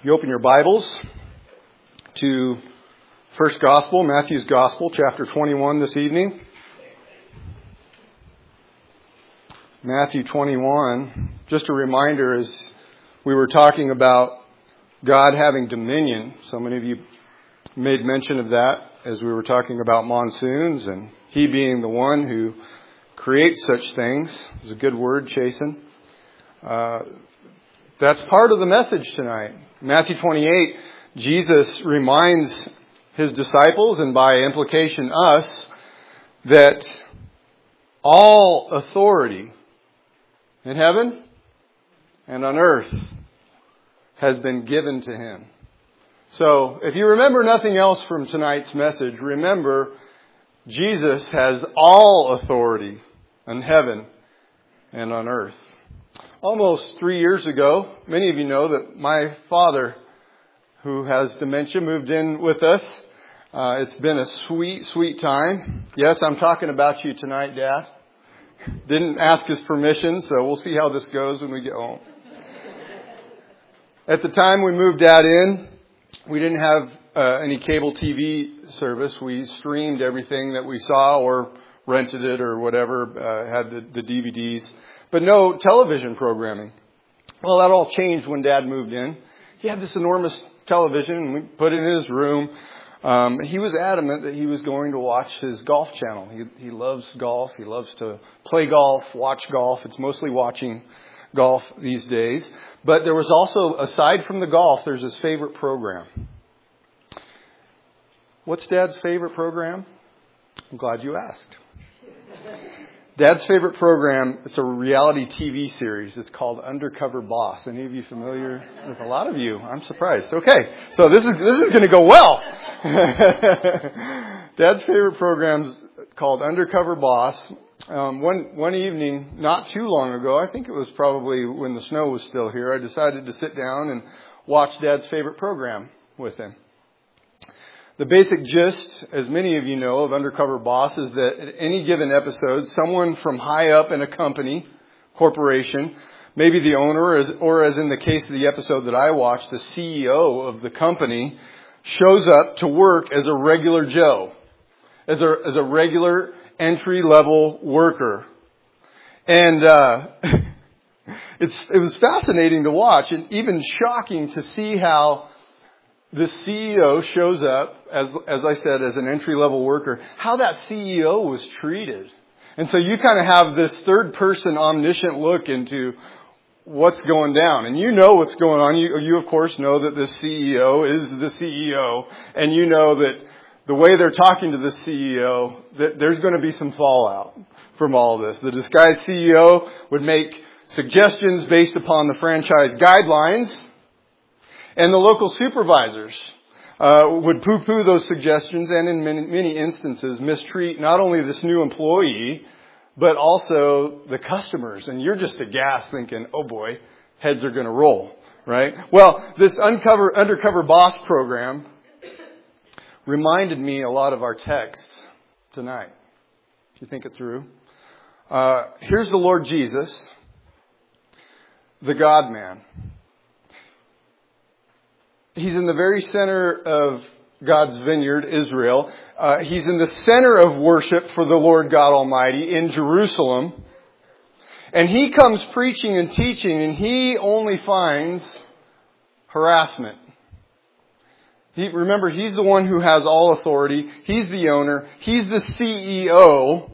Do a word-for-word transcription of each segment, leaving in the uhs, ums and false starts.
You open your Bibles to First Gospel, Matthew's Gospel, chapter twenty-one this evening. Matthew twenty-one, just a reminder as we were talking about God having dominion. So many of you made mention of that as we were talking about monsoons and He being the one who creates such things. It's a good word, chasten. Uh, that's part of the message tonight. Matthew twenty-eight, Jesus reminds His disciples, and by implication us, that all authority in heaven and on earth has been given to Him. So, if you remember nothing else from tonight's message, remember Jesus has all authority in heaven and on earth. Almost three years ago, many of you know that my father, who has dementia, moved in with us. Uh, it's been a sweet, sweet time. Yes, I'm talking about you tonight, Dad. Didn't ask his permission, so we'll see how this goes when we get home. At the time we moved Dad in, we didn't have uh, any cable T V service. We streamed everything that we saw or rented it or whatever, uh, had the, the D V Ds. But no television programming. Well, that all changed when Dad moved in. He had this enormous television, and we put it in his room. Um, he was adamant that he was going to watch his golf channel. He, he loves golf. He loves to play golf, watch golf. It's mostly watching golf these days. But there was also, aside from the golf, there's his favorite program. What's Dad's favorite program? I'm glad you asked. Dad's favorite program, it's a reality T V series. It's called Undercover Boss. Any of you familiar with? A lot of you. I'm surprised. Okay, so this is this is going to go well. Dad's favorite program's called Undercover Boss. Um, one one evening, not too long ago, I think it was probably when the snow was still here, I decided to sit down and watch Dad's favorite program with him. The basic gist, as many of you know, of Undercover Boss is that at any given episode, someone from high up in a company, corporation, maybe the owner, or as, or as in the case of the episode that I watched, the C E O of the company, shows up to work as a regular Joe, as a, as a regular entry-level worker. And uh, it's, it was fascinating to watch and even shocking to see how the C E O shows up, as as I said, as an entry-level worker, how that C E O was treated. And so you kind of have this third-person omniscient look into what's going down. And you know what's going on. You, you, of course, know that the C E O is the C E O. And you know that the way they're talking to the C E O, that there's going to be some fallout from all of this. The disguised C E O would make suggestions based upon the franchise guidelines. And the local supervisors uh, would poo-poo those suggestions and in many, many instances mistreat not only this new employee, but also the customers. And you're just aghast thinking, oh boy, heads are going to roll, right? Well, this uncover, Undercover Boss program reminded me a lot of our text tonight. If you think it through. Uh, here's the Lord Jesus, the God-man. He's in the very center of God's vineyard, Israel. Uh, he's in the center of worship for the Lord God Almighty in Jerusalem. And He comes preaching and teaching, and He only finds harassment. He, remember, He's the one who has all authority. He's the owner. He's the C E O.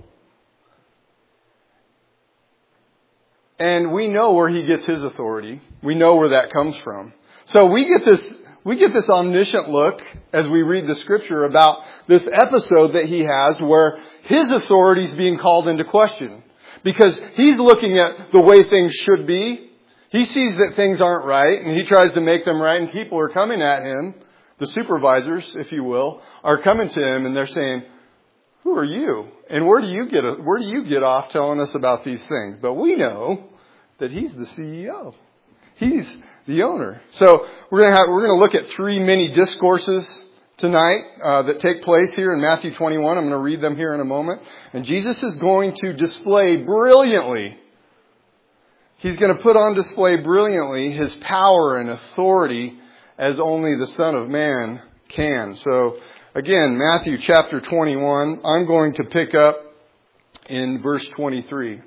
And we know where He gets His authority. We know where that comes from. So we get this We get this omniscient look as we read the Scripture about this episode that He has where His authority is being called into question. Because He's looking at the way things should be. He sees that things aren't right and He tries to make them right, and people are coming at Him. The supervisors, if you will, are coming to Him and they're saying, who are you? And where do you get where do you get off telling us about these things? But we know that He's the C E O. He's the owner. So we're going to have, we're going to look at three mini discourses tonight uh, that take place here in Matthew twenty-one. I'm going to read them here in a moment. And Jesus is going to display brilliantly He's going to put on display brilliantly His power and authority as only the Son of Man can. So again, Matthew chapter twenty-one, I'm going to pick up in verse twenty-three.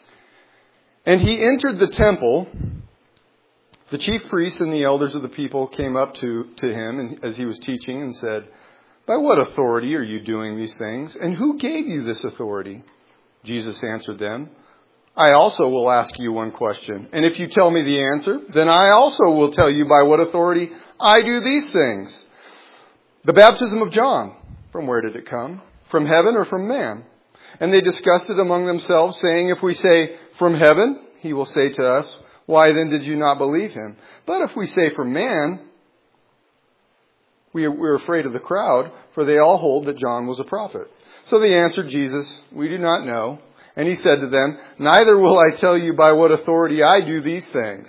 And he entered the temple. The chief priests and the elders of the people came up to, to him and, as he was teaching and said, "By what authority are you doing these things? And who gave you this authority?" Jesus answered them, "I also will ask you one question. And if you tell me the answer, then I also will tell you by what authority I do these things. The baptism of John, from where did it come? From heaven or from man?" And they discussed it among themselves, saying, "If we say, 'From heaven,' he will say to us, 'Why then did you not believe him?' But if we say, 'From man,' we are, we're afraid of the crowd, for they all hold that John was a prophet." So they answered Jesus, "We do not know." And he said to them, "Neither will I tell you by what authority I do these things."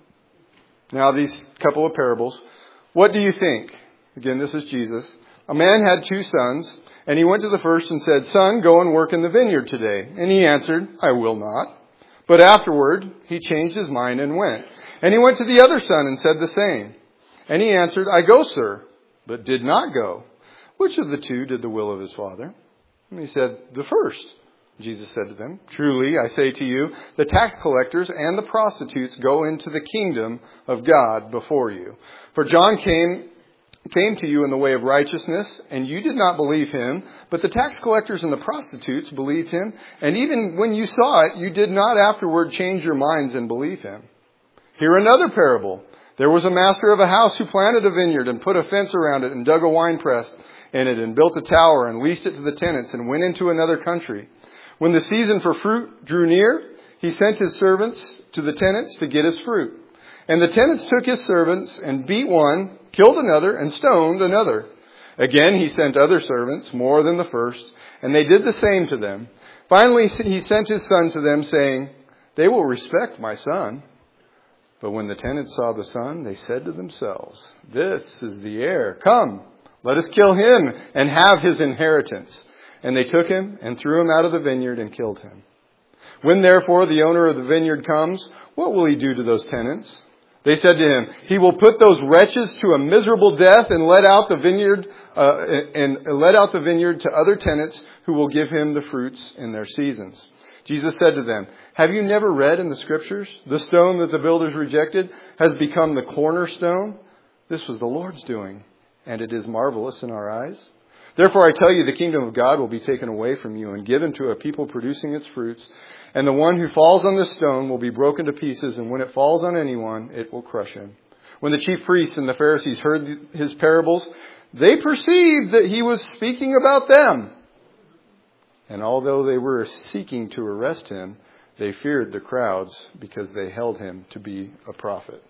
Now these couple of parables. "What do you think?" Again, this is Jesus. "A man had two sons, and he went to the first and said, 'Son, go and work in the vineyard today.' And he answered, 'I will not.' But afterward, he changed his mind and went. And he went to the other son and said the same. And he answered, 'I go, sir,' but did not go. Which of the two did the will of his father?" And he said, "The first." Jesus said to them, "Truly, I say to you, the tax collectors and the prostitutes go into the kingdom of God before you. For John came came to you in the way of righteousness, and you did not believe him, but the tax collectors and the prostitutes believed him. And even when you saw it, you did not afterward change your minds and believe him. Hear another parable. There was a master of a house who planted a vineyard and put a fence around it and dug a winepress in it and built a tower and leased it to the tenants and went into another country. When the season for fruit drew near, he sent his servants to the tenants to get his fruit. And the tenants took his servants and beat one, killed another, and stoned another. Again, he sent other servants, more than the first, and they did the same to them. Finally, he sent his son to them, saying, 'They will respect my son.' But when the tenants saw the son, they said to themselves, 'This is the heir. Come, let us kill him and have his inheritance.' And they took him and threw him out of the vineyard and killed him. When therefore the owner of the vineyard comes, what will he do to those tenants?" They said to him, "He will put those wretches to a miserable death and let out the vineyard uh, and let out the vineyard to other tenants who will give him the fruits in their seasons." Jesus said to them, "Have you never read in the scriptures, the stone that the builders rejected has become the cornerstone? This was the Lord's doing, and it is marvelous in our eyes. Therefore I tell you, the kingdom of God will be taken away from you and given to a people producing its fruits. And the one who falls on this stone will be broken to pieces, and when it falls on anyone, it will crush him." When the chief priests and the Pharisees heard his parables, they perceived that he was speaking about them. And although they were seeking to arrest him, they feared the crowds because they held him to be a prophet.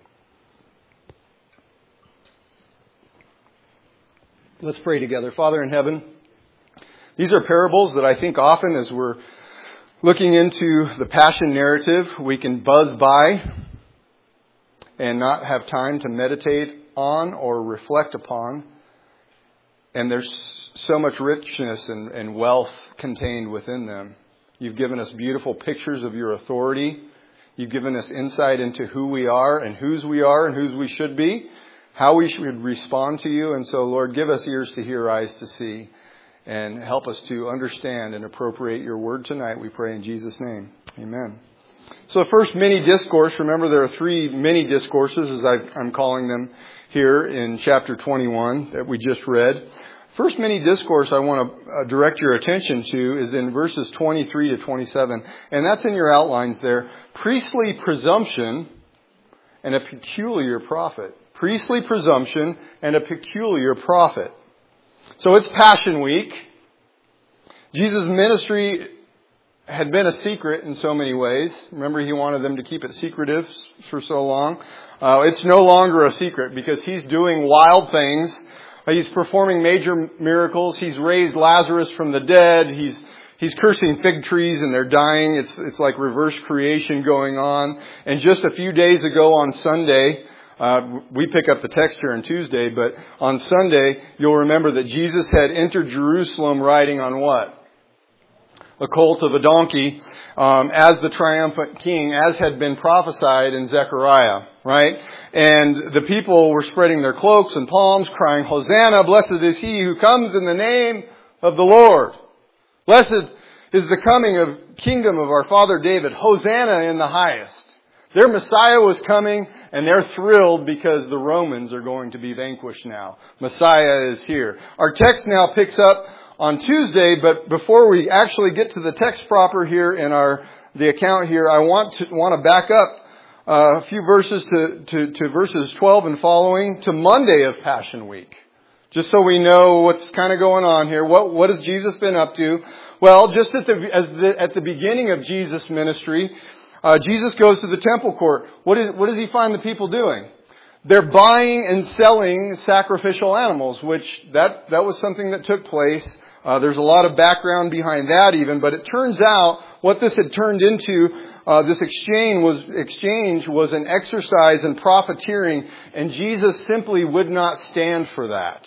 Let's pray together. Father in heaven, these are parables that I think often as we're looking into the Passion narrative, we can buzz by and not have time to meditate on or reflect upon. And there's so much richness and, and wealth contained within them. You've given us beautiful pictures of your authority. You've given us insight into who we are and whose we are and whose we should be, how we should respond to you. And so, Lord, give us ears to hear, eyes to see, and help us to understand and appropriate your word tonight, we pray in Jesus' name. Amen. So the first mini discourse, remember there are three mini discourses, as I'm calling them here in chapter twenty-one that we just read. First mini discourse I want to direct your attention to is in verses twenty-three to twenty-seven. And that's in your outlines there. Priestly presumption and a peculiar prophet. Priestly presumption and a peculiar prophet. So it's Passion Week. Jesus' ministry had been a secret in so many ways. Remember, he wanted them to keep it secretive for so long. Uh, it's no longer a secret because he's doing wild things. He's performing major miracles. He's raised Lazarus from the dead. He's he's cursing fig trees and they're dying. It's it's like reverse creation going on. And just a few days ago on Sunday, Uh, we pick up the text here on Tuesday, but on Sunday, you'll remember that Jesus had entered Jerusalem riding on what? A colt of a donkey, um, as the triumphant king, as had been prophesied in Zechariah. right? And the people were spreading their cloaks and palms, crying, Hosanna, blessed is he who comes in the name of the Lord. Blessed is the coming of kingdom of our father David. Hosanna in the highest. Their Messiah was coming, and they're thrilled because the Romans are going to be vanquished now. Messiah is here. Our text now picks up on Tuesday, but before we actually get to the text proper here in our the account here, I want to want to back up uh, a few verses to, to, to verses twelve and following to Monday of Passion Week. Just so we know what's kind of going on here. What what has Jesus been up to? Well, just at the, as the at the beginning of Jesus' ministry, Uh, Jesus goes to the temple court. What, is, what does he find the people doing? They're buying and selling sacrificial animals, which that, that was something that took place. Uh, there's a lot of background behind that even, but it turns out what this had turned into, uh, this exchange was, exchange was an exercise in profiteering, and Jesus simply would not stand for that.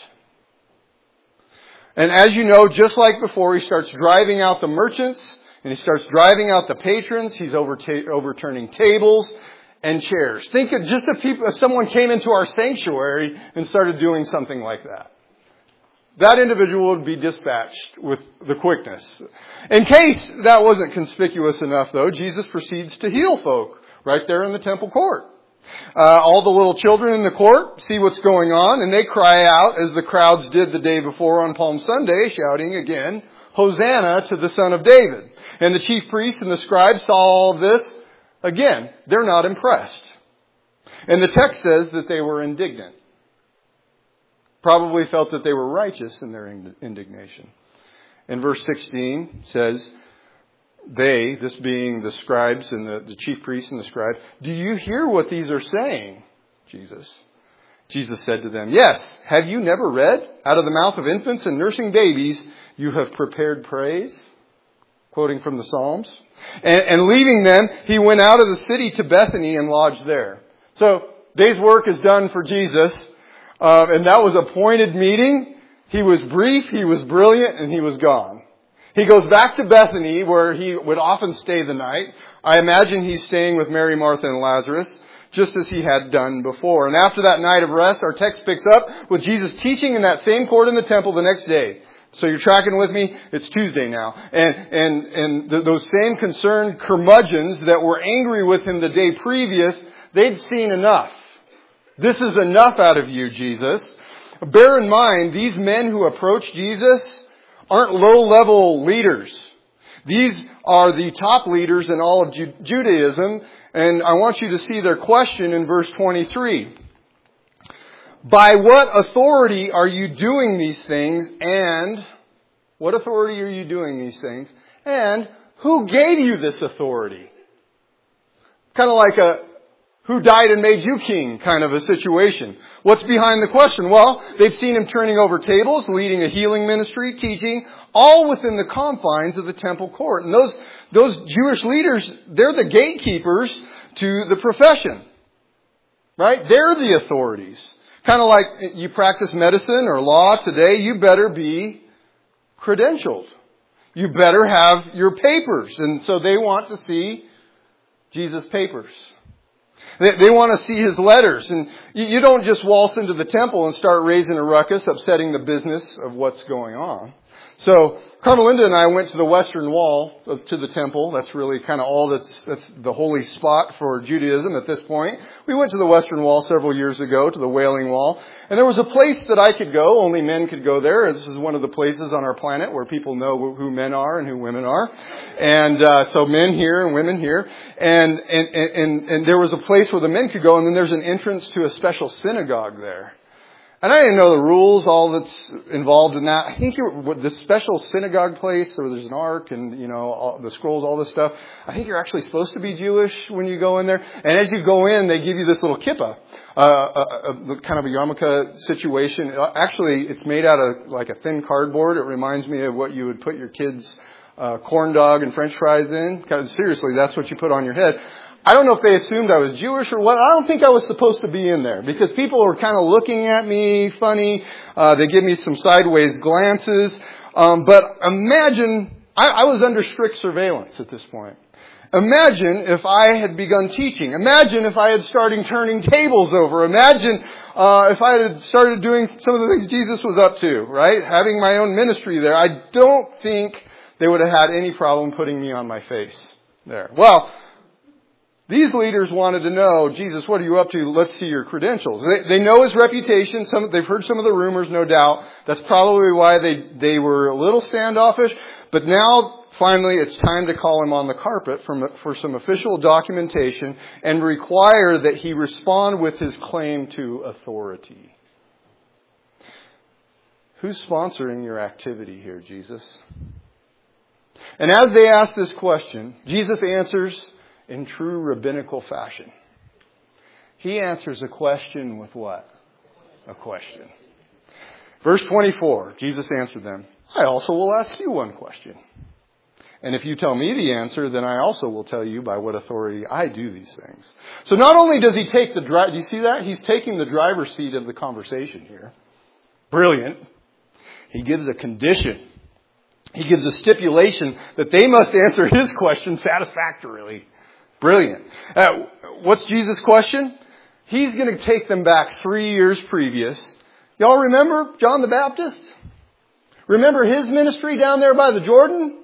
And as you know, just like before, he starts driving out the merchants, and he starts driving out the patrons. He's overta- overturning tables and chairs. Think of just if, people, if someone came into our sanctuary and started doing something like that. That individual would be dispatched with the quickness. In case that wasn't conspicuous enough, though, Jesus proceeds to heal folk right there in the temple court. Uh, all the little children in the court see what's going on, and they cry out, as the crowds did the day before on Palm Sunday, shouting again, Hosanna to the Son of David. And the chief priests and the scribes saw all of this. Again, they're not impressed. And the text says that they were indignant. Probably felt that they were righteous in their indignation. And verse sixteen says, they, this being the scribes and the, the chief priests and the scribes, do you hear what these are saying, Jesus? Jesus said to them, yes, have you never read? Out of the mouth of infants and nursing babies, you have prepared praise. Quoting from the Psalms. And, and leaving them, he went out of the city to Bethany and lodged there. So, day's work is done for Jesus. Uh, and that was a appointed meeting. He was brief, he was brilliant, and he was gone. He goes back to Bethany, where he would often stay the night. I imagine he's staying with Mary, Martha, and Lazarus, just as he had done before. And after that night of rest, our text picks up with Jesus teaching in that same court in the temple the next day. So you're tracking with me? It's Tuesday now. And, and, and th- those same concerned curmudgeons that were angry with him the day previous, they'd seen enough. This is enough out of you, Jesus. Bear in mind, these men who approach Jesus aren't low-level leaders. These are the top leaders in all of Ju- Judaism. And I want you to see their question in verse twenty-three. By what authority are you doing these things? And what authority are you doing these things? And who gave you this authority? Kind of like a who died and made you king kind of a situation. What's behind the question? Well, they've seen him turning over tables, leading a healing ministry, teaching, all within the confines of the temple court. And those, those Jewish leaders, they're the gatekeepers to the profession. Right? They're the authorities. Kind of like you practice medicine or law today, you better be credentialed. You better have your papers. And so they want to see Jesus' papers. They, they want to see his letters. And you, you don't just waltz into the temple and start raising a ruckus, upsetting the business of what's going on. So Carmelinda and I went to the western wall of, to the temple. That's really kind of all that's, that's the holy spot for Judaism at this point. We went to the western wall several years ago, to the Wailing Wall. And there was a place that I could go. Only men could go there. This is one of the places on our planet where people know who men are and who women are. And uh, so men here and women here. And, and, and, and there was a place where the men could go, and then there's an entrance to a special synagogue there. And I didn't know the rules, all that's involved in that. I think you're, the special synagogue place, or there's an ark and, you know, all the scrolls, all this stuff. I think you're actually supposed to be Jewish when you go in there. And as you go in, they give you this little kippah, uh, a, a, kind of a yarmulke situation. Actually, it's made out of like a thin cardboard. It reminds me of what you would put your kids' uh, corn dog and French fries in. Because seriously, that's what you put on your head. I don't know if they assumed I was Jewish or what. I don't think I was supposed to be in there because people were kind of looking at me funny. Uh, they give me some sideways glances. Um, but imagine, I, I was under strict surveillance at this point. Imagine if I had begun teaching. Imagine if I had started turning tables over. Imagine uh, if I had started doing some of the things Jesus was up to, right? Having my own ministry there. I don't think they would have had any problem putting me on my face there. Well, these leaders wanted to know, Jesus, what are you up to? Let's see your credentials. They, they know his reputation. Some, they've heard some of the rumors, no doubt. That's probably why they, they were a little standoffish. But now, finally, it's time to call him on the carpet for, for some official documentation and require that he respond with his claim to authority. Who's sponsoring your activity here, Jesus? And as they ask this question, Jesus answers in true rabbinical fashion. He answers a question with what? A question. Verse twenty-four, Jesus answered them, I also will ask you one question. And if you tell me the answer, then I also will tell you by what authority I do these things. So not only does he take the drive, do you see that? He's taking the driver's seat of the conversation here. Brilliant. He gives a condition. He gives a stipulation that they must answer his question satisfactorily. Brilliant. Uh, what's Jesus' question? He's going to take them back three years previous. Y'all remember John the Baptist? Remember his ministry down there by the Jordan?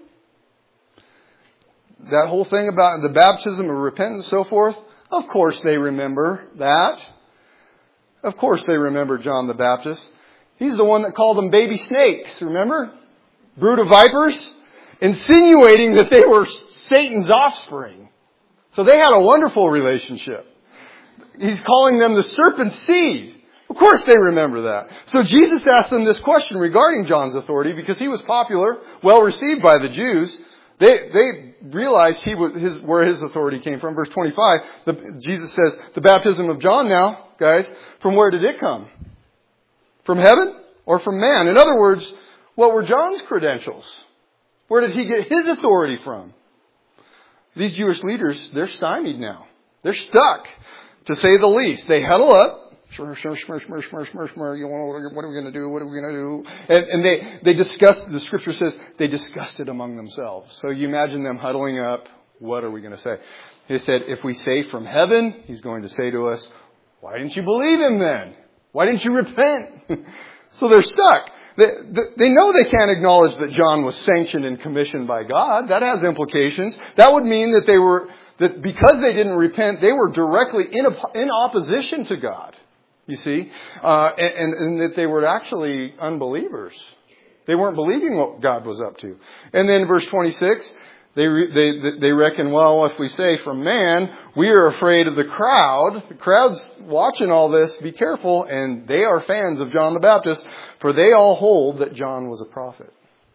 That whole thing about the baptism of repentance and so forth? Of course they remember that. Of course they remember John the Baptist. He's the one that called them baby snakes, remember? Brood of vipers, insinuating that they were Satan's offspring. So they had a wonderful relationship. He's calling them the serpent's seed. Of course they remember that. So Jesus asked them this question regarding John's authority because he was popular, well received by the Jews. They they realized he was his where his authority came from. Verse twenty-five, the, Jesus says, the baptism of John now, guys, from where did it come? From heaven or from man? In other words, what were John's credentials? Where did he get his authority from? These Jewish leaders, they're stymied now. They're stuck, to say the least. They huddle up. Shmur, shmur, shmur, shmur, shmur, shmur, shmur. You want, what are we going to do? What are we going to do? And, and they, they discussed, the scripture says, they discussed it among themselves. So you imagine them huddling up. What are we going to say? He said, if we say from heaven, he's going to say to us, why didn't you believe him then? Why didn't you repent? So they're stuck. They, they know they can't acknowledge that John was sanctioned and commissioned by God. That has implications. That would mean that they were, that because they didn't repent, they were directly in, in opposition to God. You see? Uh, and, and that they were actually unbelievers. They weren't believing what God was up to. And then verse twenty-six, they, they, they reckon, well, if we say from man, we are afraid of the crowd. The crowd's watching all this. Be careful. And they are fans of John the Baptist, for they all hold that John was a prophet.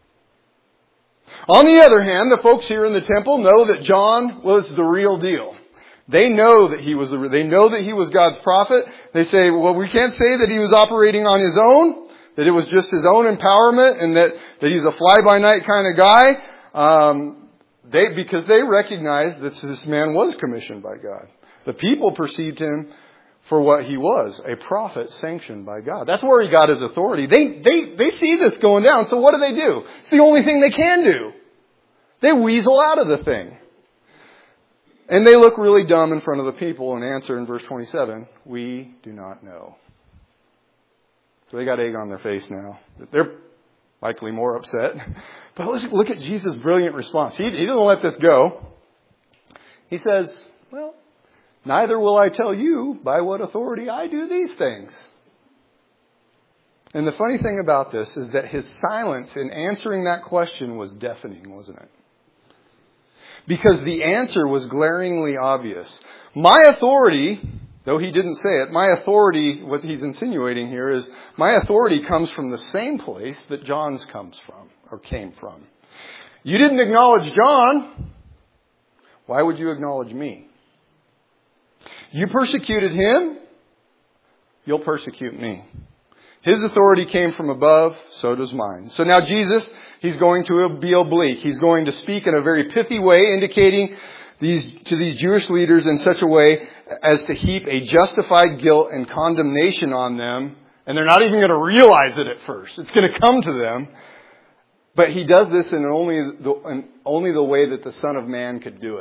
On the other hand, the folks here in the temple know that John was the real deal. They know that he was, they know that he was God's prophet. They say, well, we can't say that he was operating on his own, that it was just his own empowerment, and that, that he's a fly-by-night kind of guy. Um, They, because they recognized that this man was commissioned by God. The people perceived him for what he was, a prophet sanctioned by God. That's where he got his authority. They, they, they see this going down, so what do they do? It's the only thing they can do. They weasel out of the thing. And they look really dumb in front of the people and answer in verse twenty-seven, we do not know. So they got egg on their face now. They're likely more upset. But let's look at Jesus' brilliant response. He, he doesn't let this go. He says, well, neither will I tell you by what authority I do these things. And the funny thing about this is that his silence in answering that question was deafening, wasn't it? Because the answer was glaringly obvious. My authority, though he didn't say it, my authority, what he's insinuating here is, my authority comes from the same place that John's comes from, or came from. You didn't acknowledge John. Why would you acknowledge me? You persecuted him. You'll persecute me. His authority came from above, so does mine. So now Jesus, he's going to be oblique. He's going to speak in a very pithy way, indicating these to these Jewish leaders in such a way as to heap a justified guilt and condemnation on them. And they're not even going to realize it at first. It's going to come to them. But he does this in only the, in only the way that the Son of Man could do it.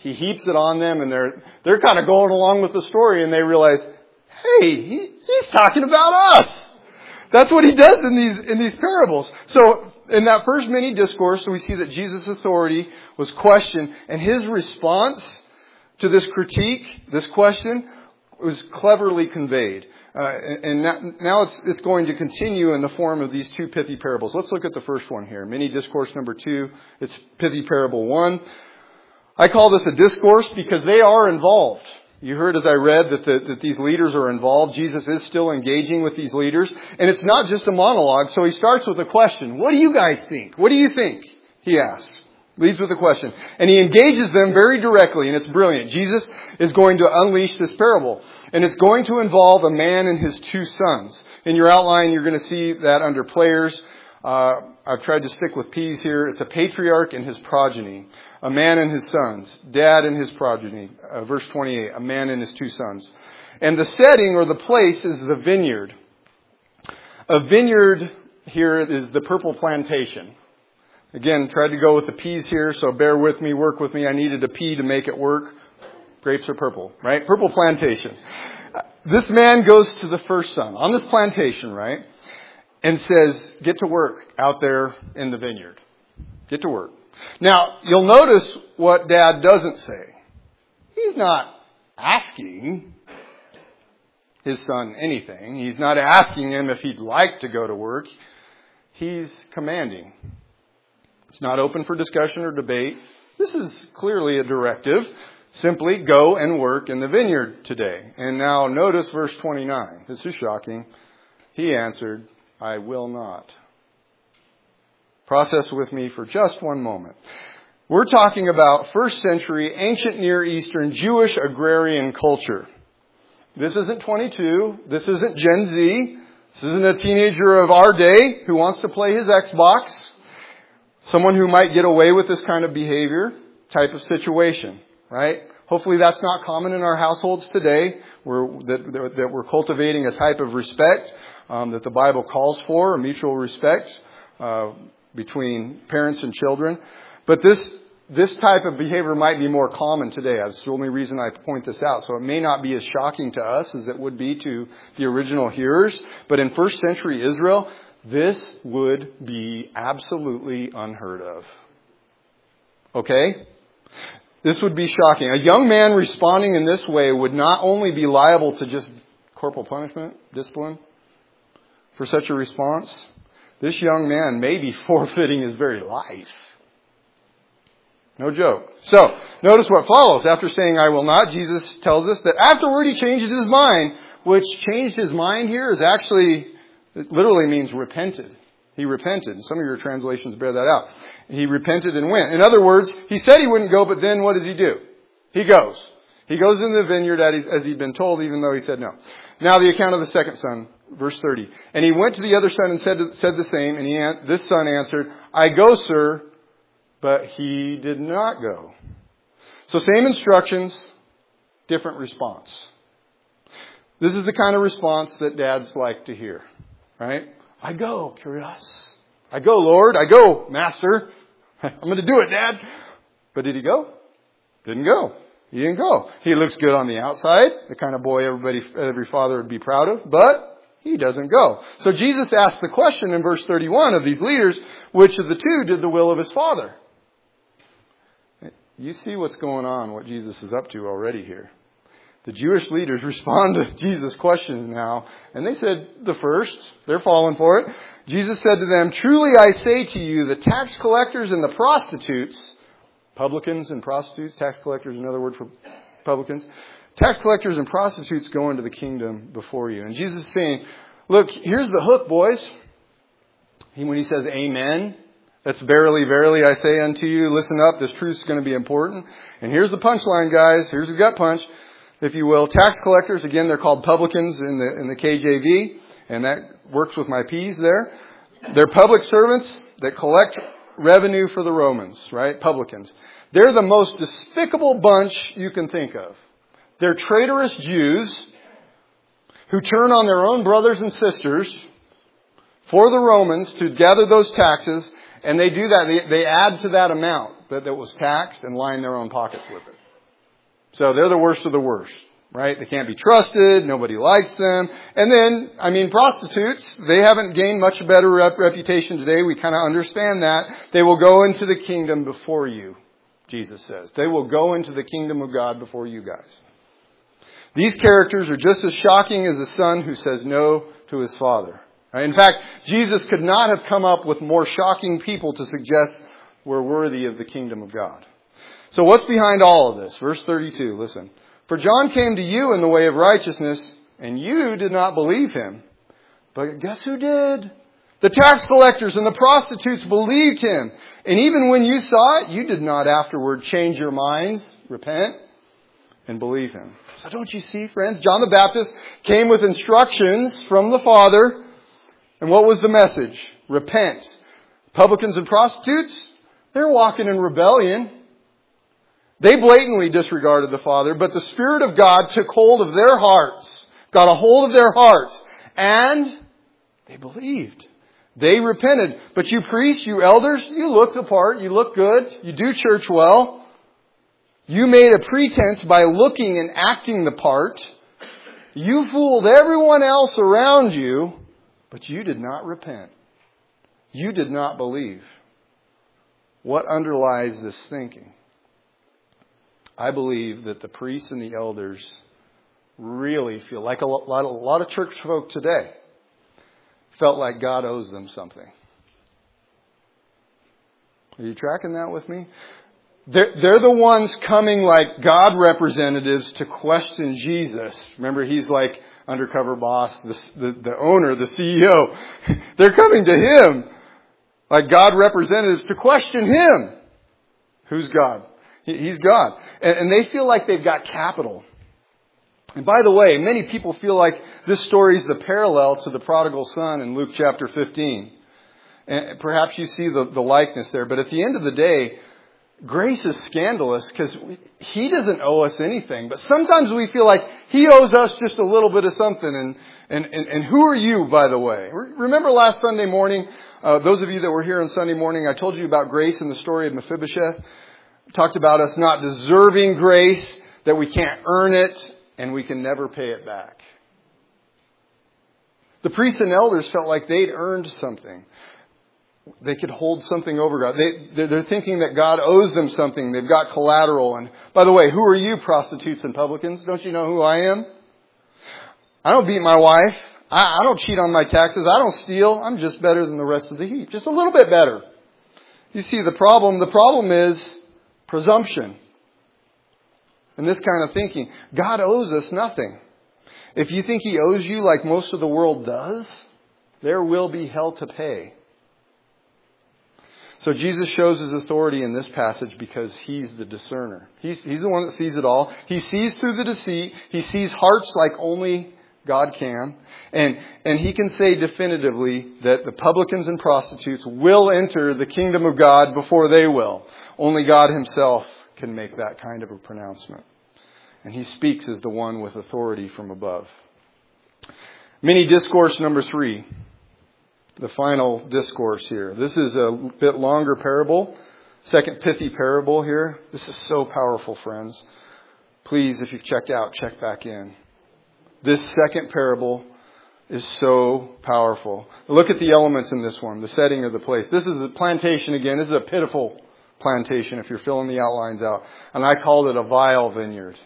He heaps it on them, and they're they're kind of going along with the story, and they realize, hey, he, he's talking about us. That's what he does in these in these parables. So in that first mini discourse, we see that Jesus' authority was questioned, and his response to this critique, this question, was cleverly conveyed. Uh, and, and now it's, it's going to continue in the form of these two pithy parables. Let's look at the first one here. Mini discourse number two. It's pithy parable one. I call this a discourse because they are involved. You heard as I read that, the, that these leaders are involved. Jesus is still engaging with these leaders. And it's not just a monologue. So he starts with a question. What do you guys think? What do you think? He asks. Leads with a question. And he engages them very directly, and it's brilliant. Jesus is going to unleash this parable. And it's going to involve a man and his two sons. In your outline, you're going to see that under players. Uh, I've tried to stick with P's here. It's a patriarch and his progeny. A man and his sons. Dad and his progeny. Uh, verse twenty-eight. A man and his two sons. And the setting or the place is the vineyard. A vineyard here is the purple plantation. Again, tried to go with the P's here, so bear with me, work with me. I needed a P to make it work. Grapes are purple, right? Purple plantation. This man goes to the first son on this plantation, right? And says, get to work out there in the vineyard. Get to work. Now, you'll notice what Dad doesn't say. He's not asking his son anything. He's not asking him if he'd like to go to work. He's commanding. It's not open for discussion or debate. This is clearly a directive. Simply go and work in the vineyard today. And now notice verse twenty-nine. This is shocking. He answered, I will not. Process with me for just one moment. We're talking about first century, ancient Near Eastern, Jewish agrarian culture. This isn't twenty-two. This isn't Gen Z. This isn't a teenager of our day who wants to play his Xbox. Someone who might get away with this kind of behavior type of situation, right? Hopefully that's not common in our households today. We're, that, that we're cultivating a type of respect um, that the Bible calls for, a mutual respect uh, between parents and children. But this this type of behavior might be more common today. That's the only reason I point this out. So it may not be as shocking to us as it would be to the original hearers. But in first century Israel, this would be absolutely unheard of. Okay? This would be shocking. A young man responding in this way would not only be liable to just corporal punishment, discipline, for such a response. This young man may be forfeiting his very life. No joke. So, notice what follows. After saying, I will not, Jesus tells us that afterward he changes his mind, which changed his mind here is actually... It literally means repented. He repented. Some of your translations bear that out. He repented and went. In other words, he said he wouldn't go, but then what does he do? He goes. He goes into the vineyard as he'd been told, even though he said no. Now the account of the second son, verse thirty. And he went to the other son and said said the same. And he this son answered, I go, sir. But he did not go. So same instructions, different response. This is the kind of response that dads like to hear. Right? I go, Kyrios. I go, Lord. I go, Master. I'm going to do it, Dad. But did he go? Didn't go. He didn't go. He looks good on the outside. The kind of boy everybody, every father would be proud of. But he doesn't go. So Jesus asks the question in verse thirty-one of these leaders, which of the two did the will of his father? You see what's going on, what Jesus is up to already here. The Jewish leaders respond to Jesus' question now, and they said the first. They're falling for it. Jesus said to them, truly I say to you, the tax collectors and the prostitutes, publicans and prostitutes, tax collectors, another word for publicans, tax collectors and prostitutes go into the kingdom before you. And Jesus is saying, look, here's the hook, boys. He, when he says amen, that's verily, verily I say unto you, listen up, this truth is going to be important. And here's the punchline, guys. Here's the gut punch. If you will, tax collectors, again, they're called publicans in the in the K J V, and that works with my P's there. They're public servants that collect revenue for the Romans, right? Publicans. They're the most despicable bunch you can think of. They're traitorous Jews who turn on their own brothers and sisters for the Romans to gather those taxes, and they do that. They, they add to that amount that, that was taxed and line their own pockets with it. So they're the worst of the worst, right? They can't be trusted. Nobody likes them. And then, I mean, prostitutes, they haven't gained much better rep- reputation today. We kind of understand that. They will go into the kingdom before you, Jesus says. They will go into the kingdom of God before you guys. These characters are just as shocking as the son who says no to his father. In fact, Jesus could not have come up with more shocking people to suggest we're worthy of the kingdom of God. So what's behind all of this? Verse thirty-two, listen. For John came to you in the way of righteousness, and you did not believe him. But guess who did? The tax collectors and the prostitutes believed him. And even when you saw it, you did not afterward change your minds, repent, and believe him. So don't you see, friends? John the Baptist came with instructions from the Father. And what was the message? Repent. Publicans and prostitutes, they're walking in rebellion. They blatantly disregarded the Father, but the Spirit of God took hold of their hearts, got a hold of their hearts, and they believed. They repented. But you priests, you elders, you look the part, you look good, you do church well. You made a pretense by looking and acting the part. You fooled everyone else around you. But you did not repent. You did not believe. What underlies this thinking? I believe that the priests and the elders really feel like a lot, a lot of church folk today felt like God owes them something. Are you tracking that with me? They're, they're the ones coming like God representatives to question Jesus. Remember, he's like undercover boss, the, the, the owner, the C E O. They're coming to him like God representatives to question him. Who's God? He, he's God. And, and they feel like they've got capital. And by the way, many people feel like this story is the parallel to the prodigal son in Luke chapter fifteen. And perhaps you see the, the likeness there. But at the end of the day, grace is scandalous because he doesn't owe us anything. But sometimes we feel like he owes us just a little bit of something. And, and, and, and who are you, by the way? Remember last Sunday morning, uh, those of you that were here on Sunday morning, I told you about grace in the story of Mephibosheth. Talked about us not deserving grace, that we can't earn it, and we can never pay it back. The priests and elders felt like they'd earned something. They could hold something over God. They, they're thinking that God owes them something. They've got collateral. And by the way, who are you, prostitutes and publicans? Don't you know who I am? I don't beat my wife. I, I don't cheat on my taxes. I don't steal. I'm just better than the rest of the heap. Just a little bit better. You see the problem? The problem is presumption. And this kind of thinking. God owes us nothing. If you think he owes you like most of the world does, there will be hell to pay. So Jesus shows his authority in this passage because he's the discerner. He's, he's the one that sees it all. He sees through the deceit. He sees hearts like only God can. And, and he can say definitively that the publicans and prostitutes will enter the kingdom of God before they will. Only God himself can make that kind of a pronouncement. And he speaks as the one with authority from above. Mini discourse number three. The final discourse here. This is a bit longer parable. Second pithy parable here. This is so powerful, friends. Please, if you've checked out, check back in. This second parable is so powerful. Look at the elements in this one. The setting of the place. This is a plantation again. This is a pitiful plantation if you're filling the outlines out. And I called it a vile vineyard.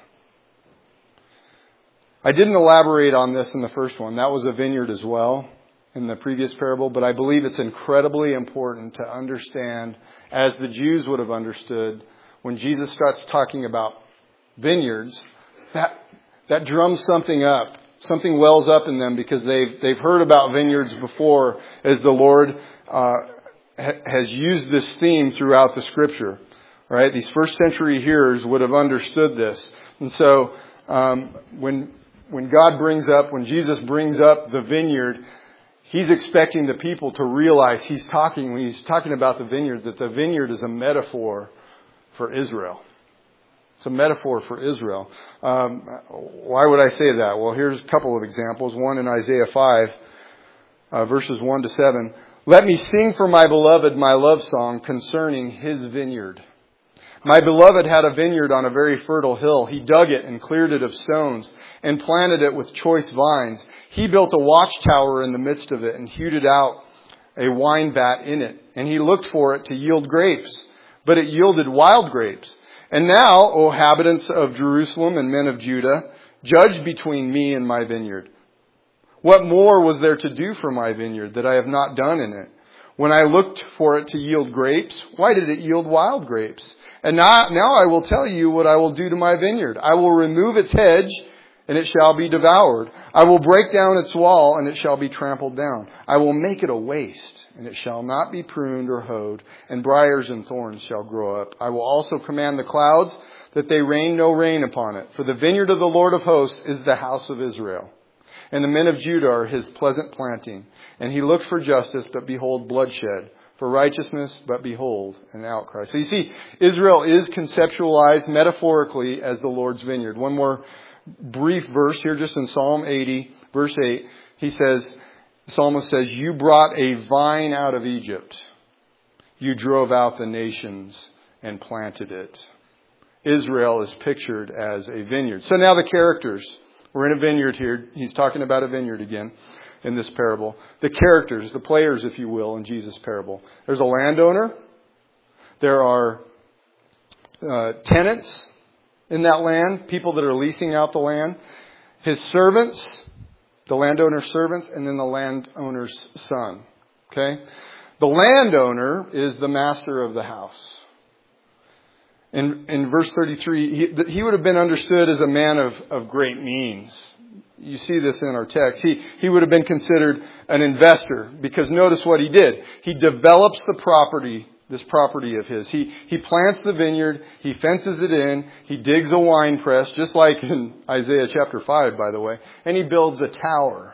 I didn't elaborate on this in the first one. That was a vineyard as well in the previous parable, but I believe it's incredibly important to understand, as the Jews would have understood, when Jesus starts talking about vineyards, that that drums something up. Something wells up in them because they've they've heard about vineyards before, as the Lord uh, ha- has used this theme throughout the Scripture. Right? These first century hearers would have understood this, and so um, when when God brings up, when Jesus brings up the vineyard, he's expecting the people to realize he's talking, when he's talking about the vineyard, that the vineyard is a metaphor for Israel. It's a metaphor for Israel. Um, why would I say that? Well, here's a couple of examples. One in Isaiah five, uh, verses one to seven. Let me sing for my beloved my love song concerning his vineyard. My beloved had a vineyard on a very fertile hill. He dug it and cleared it of stones and planted it with choice vines. He built a watchtower in the midst of it and hewed out a wine vat in it. And he looked for it to yield grapes, but it yielded wild grapes. And now, O inhabitants of Jerusalem and men of Judah, judge between me and my vineyard. What more was there to do for my vineyard that I have not done in it? When I looked for it to yield grapes, why did it yield wild grapes? And now, now I will tell you what I will do to my vineyard. I will remove its hedge, and it shall be devoured. I will break down its wall, and it shall be trampled down. I will make it a waste, and it shall not be pruned or hoed, and briars and thorns shall grow up. I will also command the clouds that they rain no rain upon it. For the vineyard of the Lord of hosts is the house of Israel, and the men of Judah are his pleasant planting. And he looked for justice, but behold, bloodshed. For righteousness, but behold, an outcry. So you see, Israel is conceptualized metaphorically as the Lord's vineyard. One more brief verse here, just in Psalm eighty, verse eight. He says, the psalmist says, you brought a vine out of Egypt. You drove out the nations and planted it. Israel is pictured as a vineyard. So now the characters. We're in a vineyard here. He's talking about a vineyard again in this parable. The characters, the players, if you will, in Jesus' parable. There's a landowner. There are uh, tenants in that land, people that are leasing out the land. His servants, the landowner's servants, and then the landowner's son. Okay? The landowner is the master of the house. In, in verse thirty-three, he, he would have been understood as a man of, of great means. You see this in our text. He, he would have been considered an investor because notice what he did. He develops the property, this property of his. He, he plants the vineyard. He fences it in. He digs a wine press, just like in Isaiah chapter five, by the way. And he builds a tower.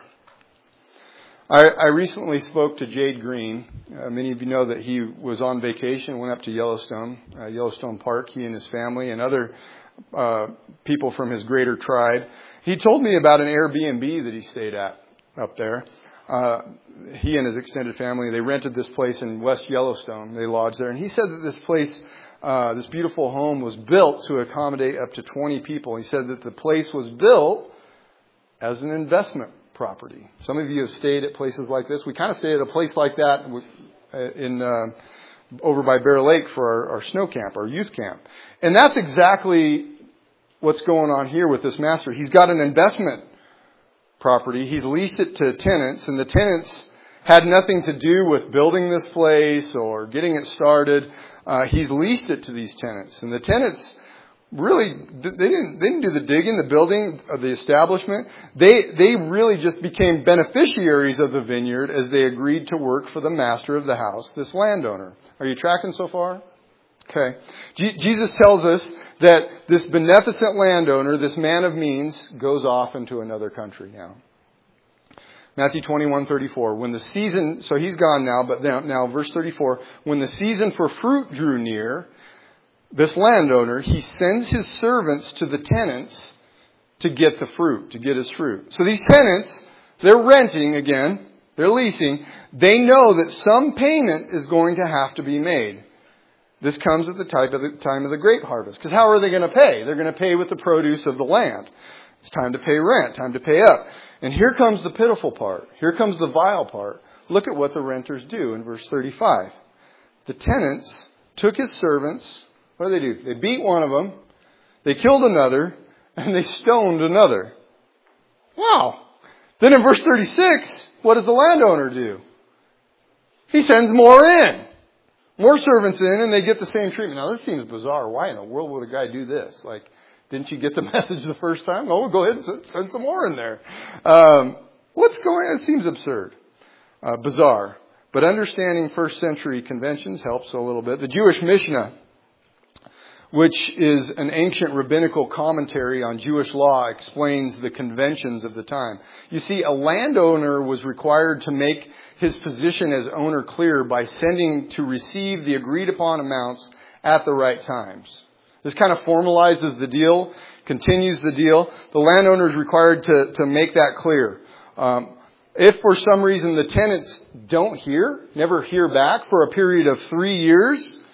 I, I recently spoke to Jade Green. Uh, many of you know that he was on vacation, went up to Yellowstone, uh, Yellowstone Park, he and his family and other uh, people from his greater tribe. He told me about an Airbnb that he stayed at up there. Uh, he and his extended family, they rented this place in West Yellowstone. They lodged there. And he said that this place, uh, this beautiful home was built to accommodate up to twenty people. He said that the place was built as an investment property. Some of you have stayed at places like this. We kind of stayed at a place like that in uh, over by Bear Lake for our, our snow camp, our youth camp. And that's exactly what's going on here with this master. He's got an investment property. He's leased it to tenants, and the tenants had nothing to do with building this place or getting it started. Uh, he's leased it to these tenants, and the tenants really, they didn't, they didn't do the digging, the building of the establishment. They, they really just became beneficiaries of the vineyard as they agreed to work for the master of the house, this landowner. Are you tracking so far? Okay. G- Jesus tells us that this beneficent landowner, this man of means, goes off into another country now. Matthew twenty-one thirty-four. When the season, so he's gone now, but now, now verse thirty-four, when the season for fruit drew near, this landowner, he sends his servants to the tenants to get the fruit, to get his fruit. So these tenants, they're renting again, they're leasing. They know that some payment is going to have to be made. This comes at the time of the, time of the grape harvest. Because how are they going to pay? They're going to pay with the produce of the land. It's time to pay rent, time to pay up. And here comes the pitiful part. Here comes the vile part. Look at what the renters do in verse thirty-five. The tenants took his servants. What do they do? They beat one of them, they killed another, and they stoned another. Wow. Then in verse thirty-six, what does the landowner do? He sends more in. More servants in, and they get the same treatment. Now, this seems bizarre. Why in the world would a guy do this? Like, didn't you get the message the first time? Oh, go ahead and send some more in there. Um, what's going on? It seems absurd. Uh, bizarre. But understanding first century conventions helps a little bit. The Jewish Mishnah, which is an ancient rabbinical commentary on Jewish law, explains the conventions of the time. You see, a landowner was required to make his position as owner clear by sending to receive the agreed upon amounts at the right times. This kind of formalizes the deal, continues the deal. The landowner is required to, to make that clear. Um, if for some reason the tenants don't hear, never hear back for a period of three years,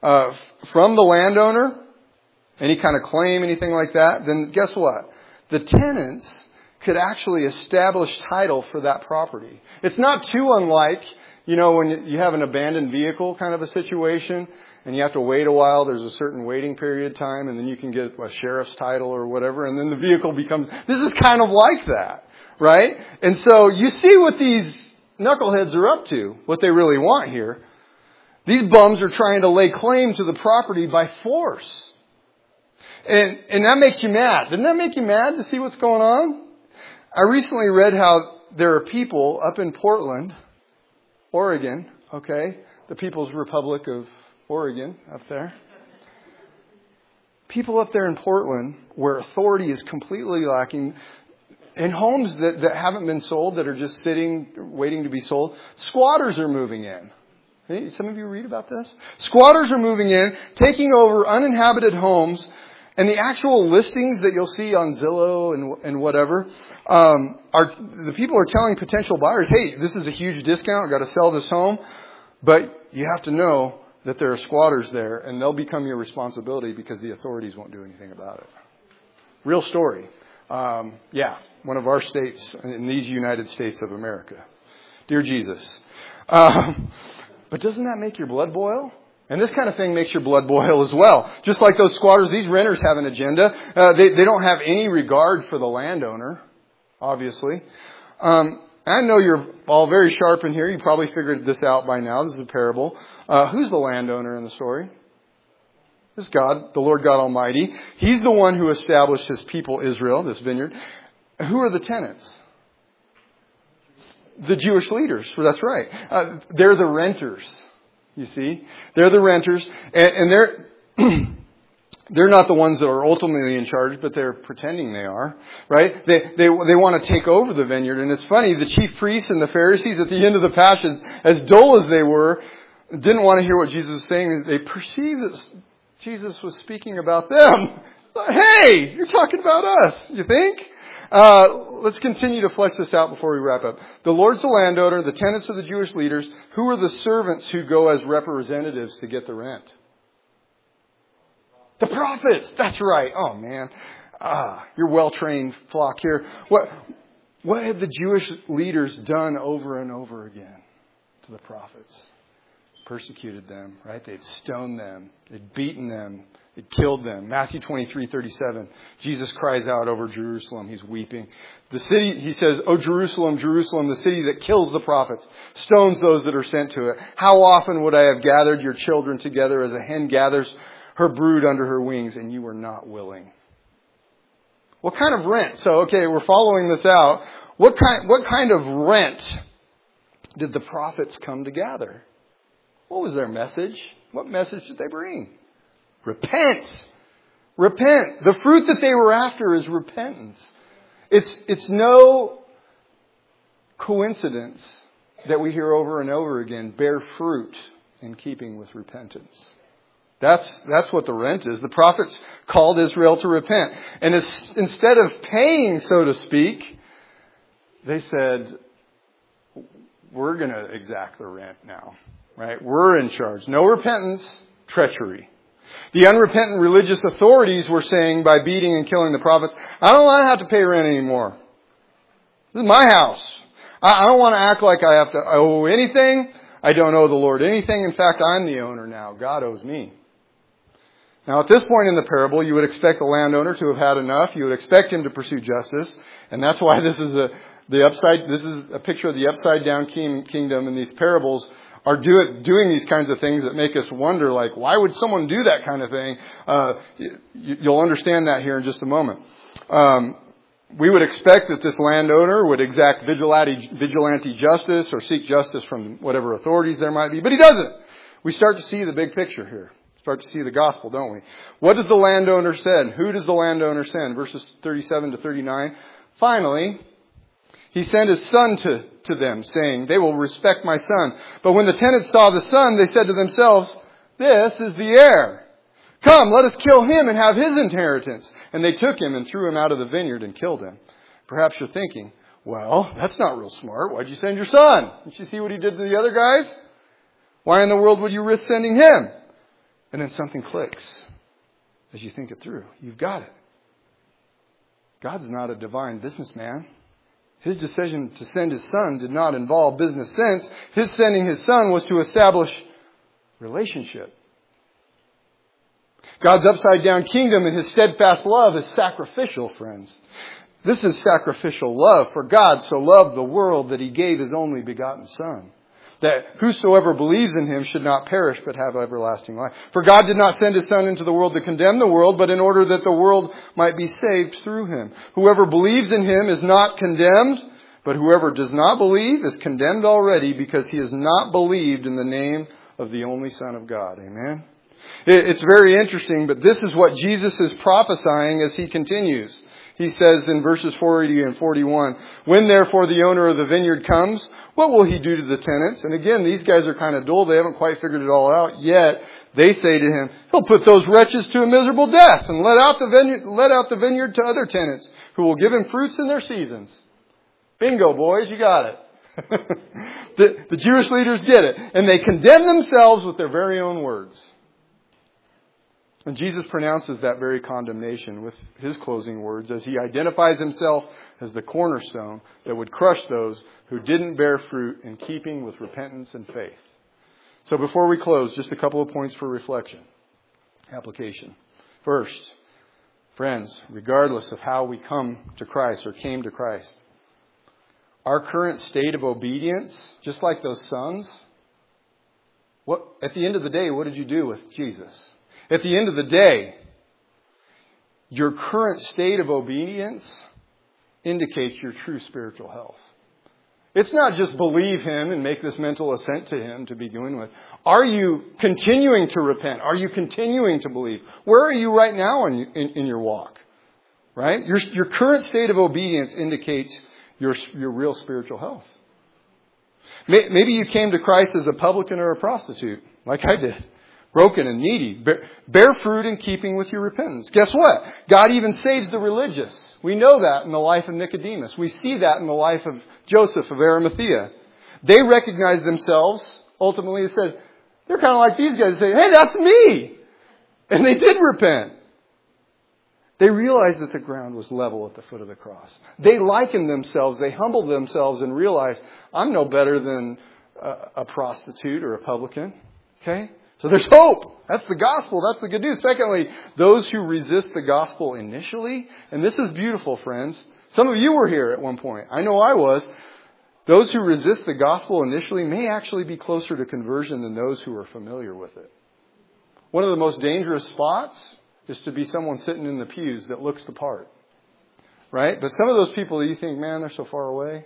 uh, from the landowner, any kind of claim, anything like that, then guess what? The tenants could actually establish title for that property. It's not too unlike, you know, when you have an abandoned vehicle kind of a situation and you have to wait a while, there's a certain waiting period time, and then you can get a sheriff's title or whatever, and then the vehicle becomes, this is kind of like that, right? And so you see what these knuckleheads are up to, what they really want here. These bums are trying to lay claim to the property by force. And, and that makes you mad. Doesn't that make you mad to see what's going on? I recently read how there are people up in Portland, Oregon, okay, the People's Republic of Oregon up there. People up there in Portland where authority is completely lacking, in homes that, that haven't been sold, that are just sitting, waiting to be sold, squatters are moving in. Hey, some of you read about this? Squatters are moving in, taking over uninhabited homes, and the actual listings that you'll see on Zillow and, and whatever, um, are the people are telling potential buyers, hey, this is a huge discount, I've got to sell this home, but you have to know that there are squatters there, and they'll become your responsibility because the authorities won't do anything about it. Real story. Um, yeah, one of our states in these United States of America. Dear Jesus. Um, but doesn't that make your blood boil? And this kind of thing makes your blood boil as well. Just like those squatters, these renters have an agenda. Uh, they, they don't have any regard for the landowner, obviously. Um, I know you're all very sharp in here. You probably figured this out by now. This is a parable. Uh, who's the landowner in the story? This is God, the Lord God Almighty. He's the one who established His people Israel, this vineyard. Who are the tenants? The Jewish leaders. Well, that's right. Uh, they're the renters. You see, they're the renters, and, and they're they're not the ones that are ultimately in charge, but they're pretending they are, right? They they they want to take over the vineyard, and it's funny. The chief priests and the Pharisees at the end of the passage, as dull as they were, didn't want to hear what Jesus was saying. They perceived that Jesus was speaking about them. Hey, you're talking about us, you think? Uh, let's continue to flesh this out before we wrap up. The Lord's the landowner, the tenants are the Jewish leaders. Who are the servants who go as representatives to get the rent? The prophets. That's right. Oh man, ah, you're well-trained flock here. What, what had the Jewish leaders done over and over again to the prophets? Persecuted them, right? They'd stoned them. They'd beaten them. It killed them. Matthew twenty-three thirty-seven. Jesus cries out over Jerusalem. He's weeping. The city, he says, "O Jerusalem, Jerusalem, the city that kills the prophets, stones those that are sent to it. How often would I have gathered your children together as a hen gathers her brood under her wings, and you were not willing." What kind of rent? So, okay, we're following this out. What kind, what kind of rent did the prophets come to gather? What was their message? What message did they bring? Repent. Repent. The fruit that they were after is repentance. It's, it's no coincidence that we hear over and over again, bear fruit in keeping with repentance. That's, that's what the rent is. The prophets called Israel to repent. And it's, instead of paying, so to speak, they said, we're going to exact the rent now. Right? We're in charge. No repentance, treachery. The unrepentant religious authorities were saying by beating and killing the prophets, I don't want to have to pay rent anymore. This is my house. I don't want to act like I have to owe anything. I don't owe the Lord anything. In fact, I'm the owner now. God owes me. Now, at this point in the parable, you would expect the landowner to have had enough. You would expect him to pursue justice. And that's why this is a, the upside, this is a picture of the upside down king, kingdom, and these parables are do it, doing these kinds of things that make us wonder, like, why would someone do that kind of thing? Uh, you, you'll understand that here in just a moment. Um, we would expect that this landowner would exact vigilante, vigilante justice or seek justice from whatever authorities there might be, but he doesn't. We start to see the big picture here. Start to see the gospel, don't we? What does the landowner send? Who does the landowner send? Verses thirty-seven to thirty-nine. Finally, he sent his son to, to them, saying, they will respect my son. But when the tenants saw the son, they said to themselves, this is the heir. Come, let us kill him and have his inheritance. And they took him and threw him out of the vineyard and killed him. Perhaps you're thinking, well, that's not real smart. Why'd you send your son? Did you see what he did to the other guys? Why in the world would you risk sending him? And then something clicks as you think it through. You've got it. God's not a divine businessman. His decision to send His Son did not involve business sense. His sending His Son was to establish relationship. God's upside down kingdom and His steadfast love is sacrificial, friends. This is sacrificial love. For God so loved the world that He gave His only begotten Son, that whosoever believes in Him should not perish but have everlasting life. For God did not send His Son into the world to condemn the world, but in order that the world might be saved through Him. Whoever believes in Him is not condemned, but whoever does not believe is condemned already, because he has not believed in the name of the only Son of God. Amen? It's very interesting, but this is what Jesus is prophesying as He continues. He says in verses forty and forty-one, when therefore the owner of the vineyard comes, what will he do to the tenants? And again, these guys are kind of dull. They haven't quite figured it all out yet. They say to him, he'll put those wretches to a miserable death and let out the vineyard, let out the vineyard to other tenants who will give him fruits in their seasons. Bingo, boys, you got it. the, the Jewish leaders get it. And they condemn themselves with their very own words. And Jesus pronounces that very condemnation with His closing words as He identifies Himself as the cornerstone that would crush those who didn't bear fruit in keeping with repentance and faith. So before we close, just a couple of points for reflection. Application. First, friends, regardless of how we come to Christ or came to Christ, our current state of obedience, just like those sons, what at the end of the day, what did you do with Jesus? At the end of the day, your current state of obedience indicates your true spiritual health. It's not just believe Him and make this mental assent to Him to begin with. Are you continuing to repent? Are you continuing to believe? Where are you right now in, in, in your walk? Right? Your, your current state of obedience indicates your, your real spiritual health. Maybe you came to Christ as a publican or a prostitute, like I did. Broken and needy. Bear, bear fruit in keeping with your repentance. Guess what? God even saves the religious. We know that in the life of Nicodemus. We see that in the life of Joseph of Arimathea. They recognized themselves, ultimately it said, they're kind of like these guys saying, hey, that's me. And they did repent. They realized that the ground was level at the foot of the cross. They likened themselves, they humbled themselves and realized, I'm no better than a, a prostitute or a publican. Okay? So there's hope. That's the gospel. That's the good news. Secondly, those who resist the gospel initially, and this is beautiful, friends. Some of you were here at one point. I know I was. Those who resist the gospel initially may actually be closer to conversion than those who are familiar with it. One of the most dangerous spots is to be someone sitting in the pews that looks the part. Right? But some of those people that you think, man, they're so far away.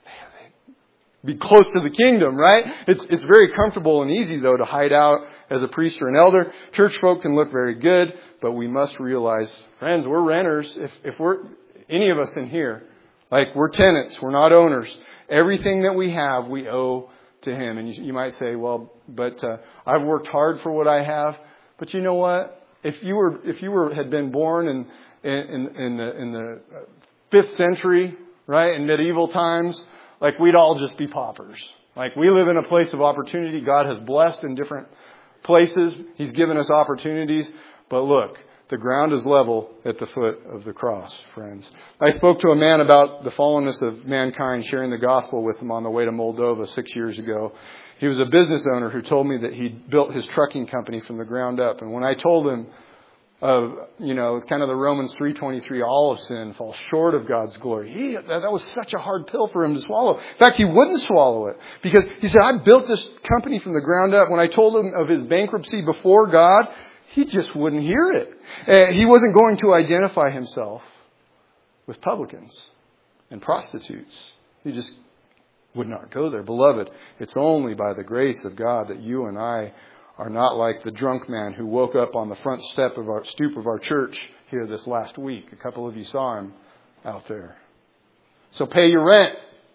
Be close to the kingdom, right? It's it's very comfortable and easy, though, to hide out as a priest or an elder. Church folk can look very good, but we must realize, friends, we're renters. If if we're, any of us in here, like we're tenants, we're not owners. Everything that we have, we owe to Him. And you, you might say, well, but uh, I've worked hard for what I have. But you know what? If you were if you were had been born in in in the in the fifth century, right, in medieval times, like we'd all just be paupers. Like we live in a place of opportunity. God has blessed in different places. He's given us opportunities. But look, the ground is level at the foot of the cross, friends. I spoke to a man about the fallenness of mankind, sharing the gospel with him on the way to Moldova six years ago. He was a business owner who told me that he built his trucking company from the ground up. And when I told him of, you know, kind of the Romans three twenty-three, all of sin falls short of God's glory. He, that, that was such a hard pill for him to swallow. In fact, he wouldn't swallow it because he said, I built this company from the ground up. When I told him of his bankruptcy before God, he just wouldn't hear it. Uh, he wasn't going to identify himself with publicans and prostitutes. He just would not go there. Beloved, it's only by the grace of God that you and I are not like the drunk man who woke up on the front step of our stoop of our church here this last week. A couple of you saw him out there. So pay your rent.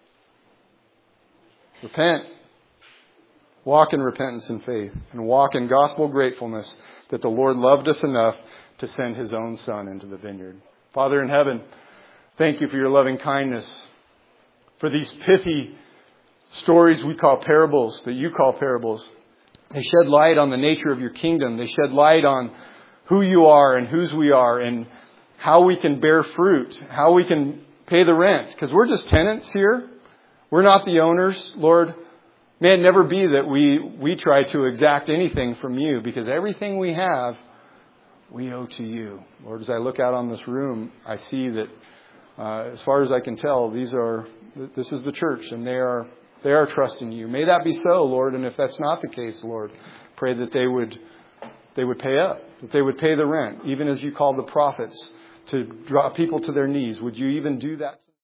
Repent. Walk in repentance and faith. And walk in gospel gratefulness that the Lord loved us enough to send His own Son into the vineyard. Father in heaven, thank you for your loving kindness. For these pithy stories we call parables, that you call parables. They shed light on the nature of your kingdom. They shed light on who you are and whose we are and how we can bear fruit, how we can pay the rent. Because we're just tenants here. We're not the owners. Lord, may it never be that we, we try to exact anything from you, because everything we have, we owe to you. Lord, as I look out on this room, I see that uh, as far as I can tell, these are this is the church, and they are they are trusting you. May that be so, Lord. And if that's not the case, Lord, pray that they would they would pay up, that they would pay the rent, even as you called the prophets to draw people to their knees. Would you even do that?